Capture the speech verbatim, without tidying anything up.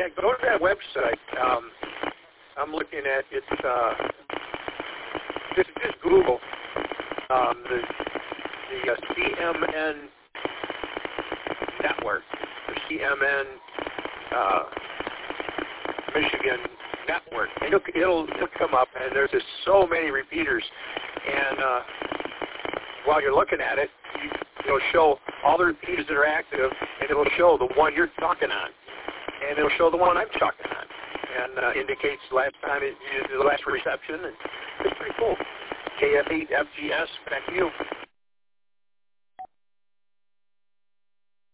Yeah, go to that website. Um, I'm looking at it. Uh, just, just Google um, the, the uh, C M N network, the C M N uh, Michigan network. And it'll, it'll, it'll come up, and there's just so many repeaters. And uh, while you're looking at it, you, it'll show all the repeaters that are active, and it'll show the one you're talking on. And it'll show the one I'm talking on. And uh, indicates the last time, it, the last reception. And it's pretty cool. K F eight F G S, back to you.